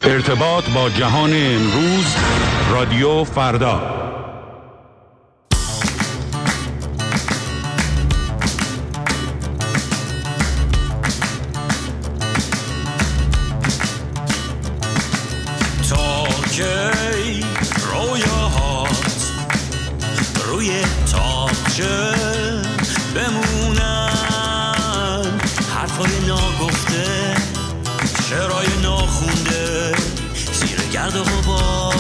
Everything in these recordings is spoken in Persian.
ارتباط با جهان امروز، رادیو فردا. تا کی رویاهات روی تاقچه بمونن، حرفای ناگفته، شعرهای ناخونده زیر گرد و غبار.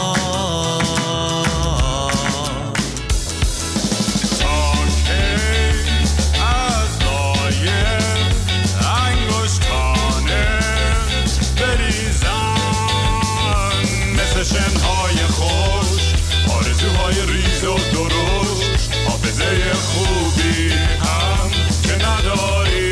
تا کی از لایه انگشتانه بریزن مثل شنهای خوش آرزوهای ریز و درشت، حافظه خوبی هم که نداری.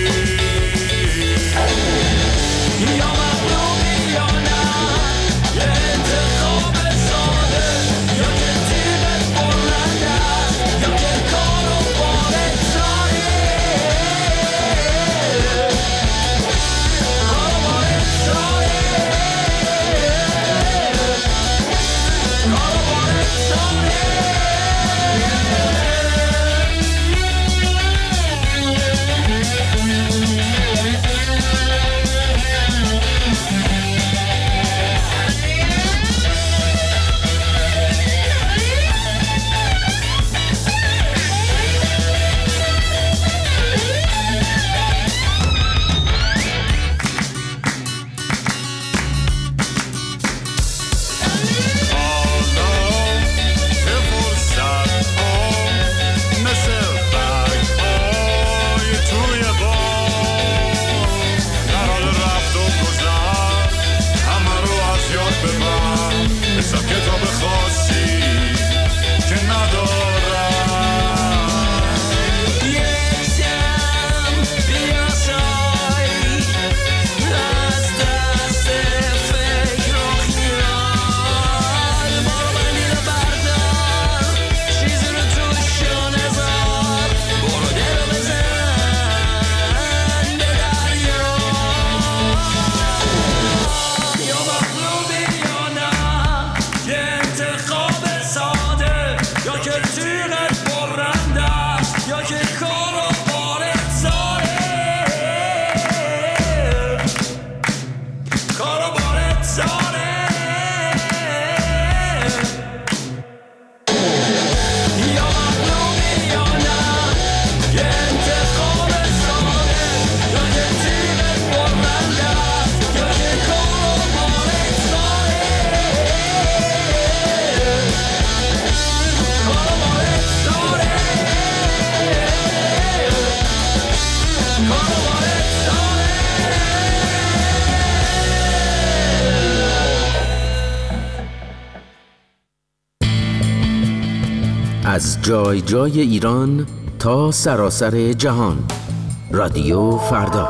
از جای جای ایران تا سراسر جهان، رادیو فردا.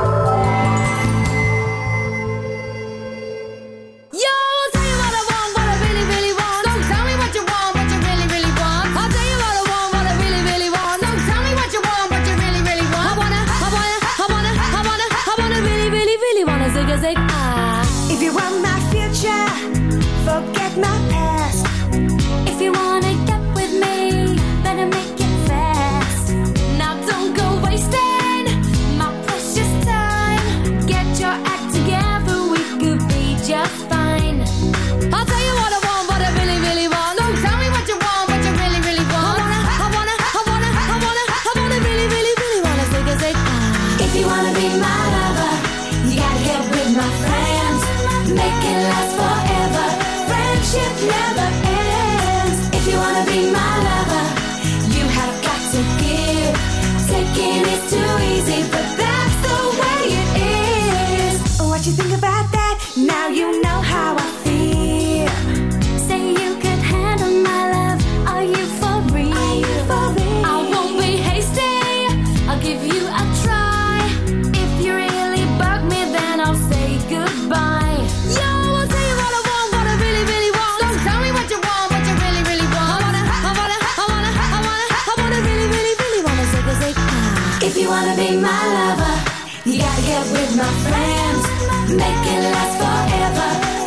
If you wanna be my lover, you gotta get with my friends. Make it last forever.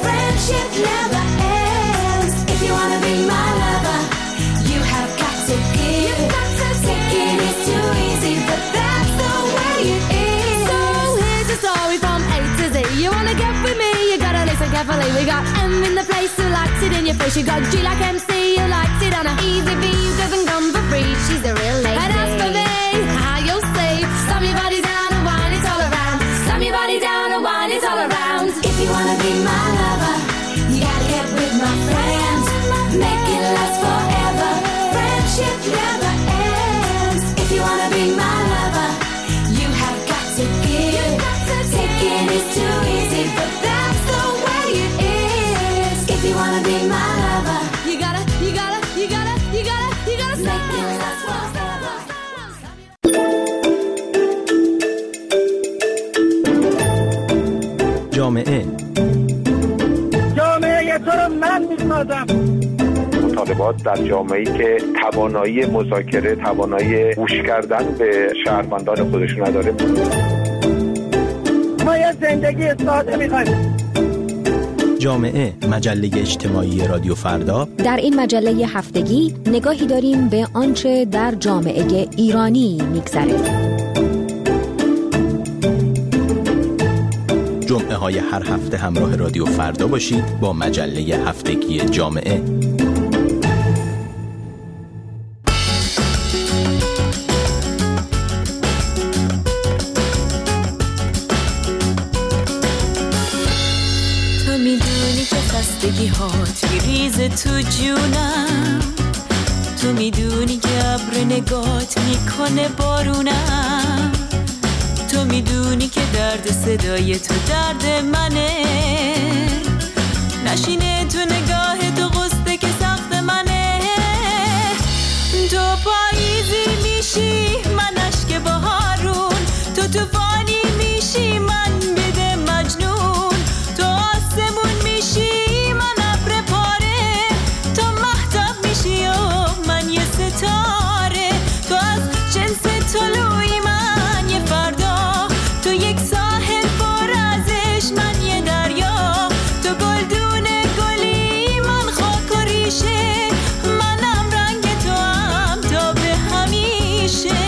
family. We got M in the place who likes it in your face. You got G like MC who likes it on a easy V who doesn't come for free. She's a real lady. And as for me, how you'll see, slam your body down and wine it all around. Slam your body down and wine it all around. If you wanna be my lover, you gotta get with my friends. Make it last forever. Friendship never ends. If you wanna be my lover, you have got to give. Taking is too easy, but that's the way it is. If you wanna be my lover, you gotta make it last forever. جامعه تو رو من میسازم. مطالبات در جامعه‌ای که توانایی مذاکره، توانایی گوش کردن به شهروندان خودشون نداره. ما یه زندگی ساده می‌خوایم. جامعه، مجله اجتماعی رادیو فردا. در این مجله هفتگی نگاهی داریم به آنچه در جامعه ایرانی می‌گذره. جمعه های هر هفته همراه رادیو فردا باشید با مجله هفتگی جامعه. تو میدونی که خستگی هات میریزه تو جونم، تو میدونی که ابر نگات میکنه بارونم، تو میدونی که درد صدای تو درد منه، نشینه تو نگاه تو قصده که سخت منه، تو پاییزی میشی من اشک بهارون، تو طوفانی میشی من بده مجنون، تو آسمون میشی من ابر پاره، تو مهتاب میشی و من یه ستاره، تو از جنس طلوعی من یه فردا، تو یک ساحل پر ازش من یه دریا، تو گلدون گلی من خاک و ریشه، منم رنگ تو هم تا به همیشه.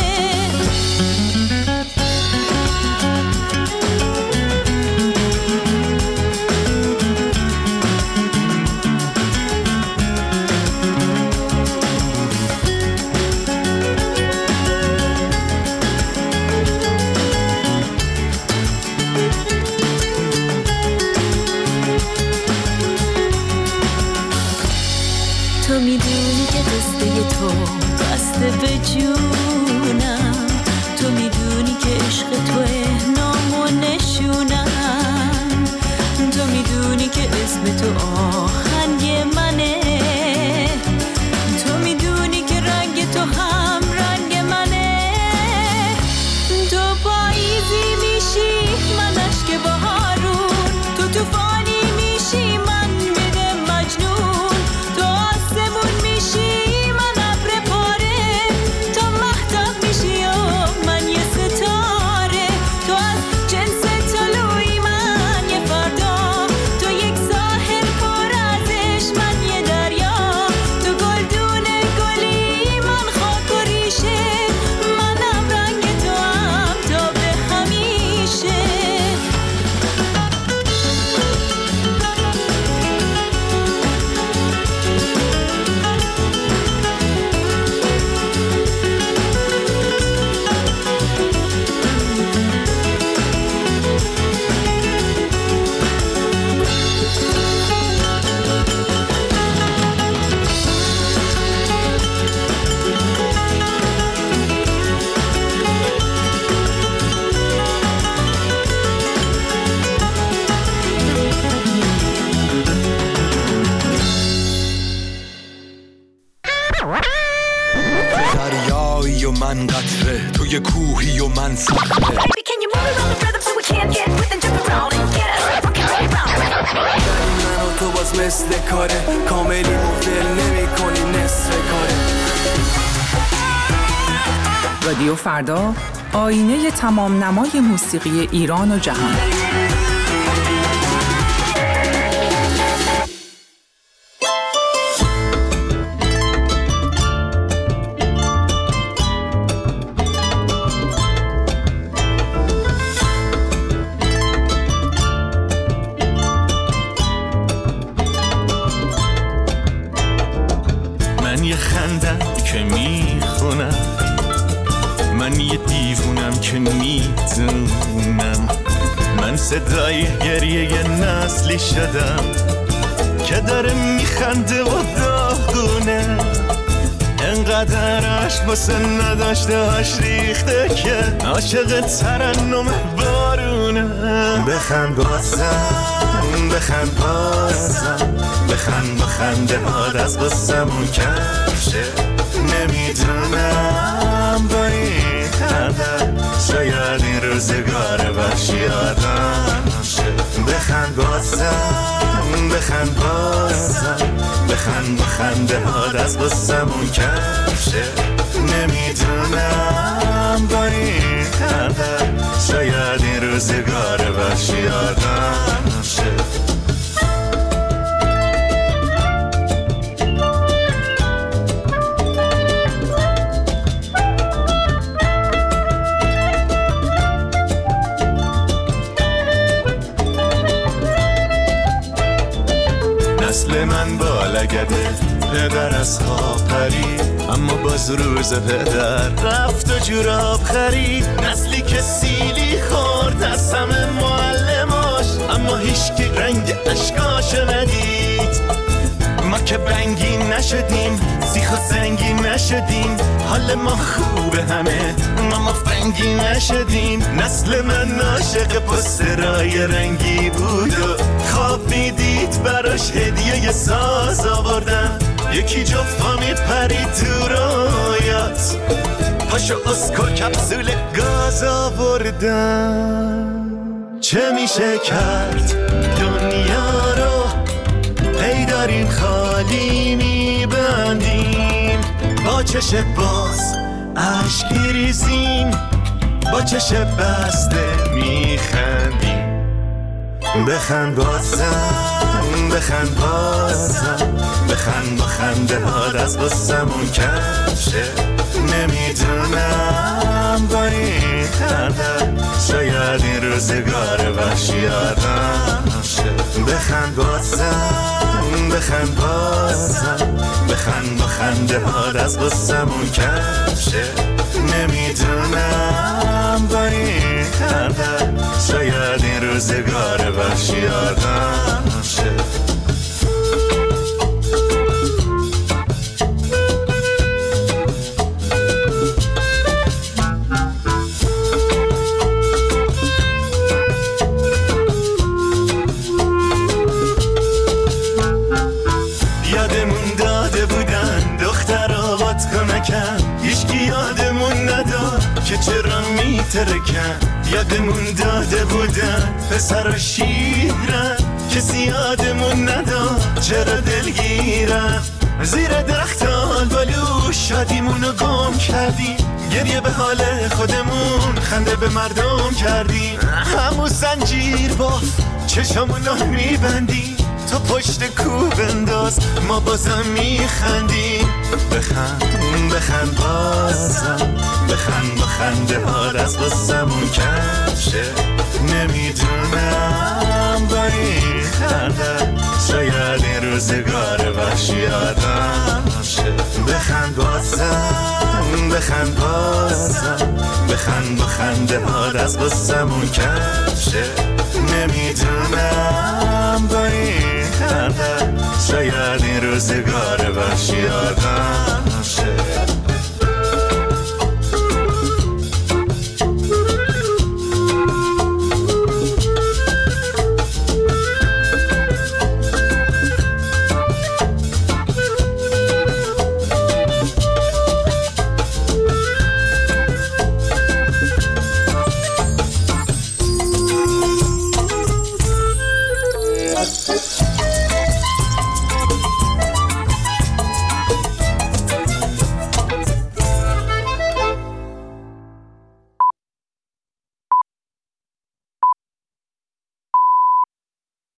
تو میدونی که قصه تو بسته به جونم، تو میدونی که عشق توه نام و نشونم، تو میدونی که اسم تو آهنگ منه، تو میدونی که رنگ تو هم رنگ منه، تو پاییزی میشی من اشک بهارون، تو طوفانی میشی من بده مجنون، تو آسمون میشی من ابر پاره، تو مهتاب میشی و من یه ستاره، تو از جنس طلوعی من یه فردا، تو یک ساحل پر ازش من یه دریا، تو گلدون گلی من خاک و ریشه، منم رنگ تو هم تا به همیشه. دریایی و من قطره، توی کوهی و من صخره. من و تو باز مثل کاره، کاملی مفل نمی کنی نصف کاره. رادیو فردا، آینه تمام نمای موسیقی ایران و جهان. صدای گریه نسلی شدم که داره میخنده و داغونه، انقدر عشق واسه نداشتهاش ریخته که عاشق ترنم بارونه. بخند بازم، بخند بازم، بخند با خنده هات از قصمون کم شه. نمیدونم با این خنده شاید این روزگار وحشی آدم شه. بخند بازم، بخند بازم، بخند با خنده هات از قصمون کم شه. نمیدونم با این خنده شاید این روزگار وحشی آدم شه. نسل من با لگده پدر از خواب پرید، اما باز روز پدر رفت و جوراب خرید. نسلی که سیلی خورد از همه معلماش، اما هیچکی رنگ اشکاشو ندید. ما که بنگی نشدیم، سیخ و زنگی نشدیم، حال ما خوبه همه ما فنگی نشدیم. نسل من عاشق پسترای رنگی بود و خواب میدید براش هدیه ساز آوردن. یکی جفا میپرید تو رویات، پاشو اسکو کپسول گاز آوردن. چه میشه کرد دنیا رو هی داریم خالی میبندیم، با چش باز عشق ریزیم، با چش بسته میخندیم. بخند بازم، بخند بازم، بخند با خنده هات از قصمون کم شه. نمیدونم با این خنده شاید این روزگار وحشی آدم شه. بخند بازم، بخند بازم، بخند با خنده هات از قصمون کم شه. نمیدونم با این خنده شاید این روزگار وحشی آدم شه. یادمون داده بودن دخترها باد کمکن، هیچکی یادمون نداد که چرا میترکن. یادمون داده بودن پسر شیرن، کسی یادمون نداد چرا دلگیرن. زیر درخت آلبالو شادیمونو گم کردیم، گریه به حال خودمون خنده به مردم کردیم. همون زنجیر باف چشمونو میبندیم، تو پشت کوب انداز ما بازم میخندیم. بخند، بخند بازم، بخند با خنده هات از قصمون کم شه. نمیدونم با این خنده شاید این روزگار وحشی آدم شه. بخند بازم، بخند بازم، بخند با خنده هات از قصمون کم شه. نمیدونم با این خنده شاید این روزگار وحشی آدم شه.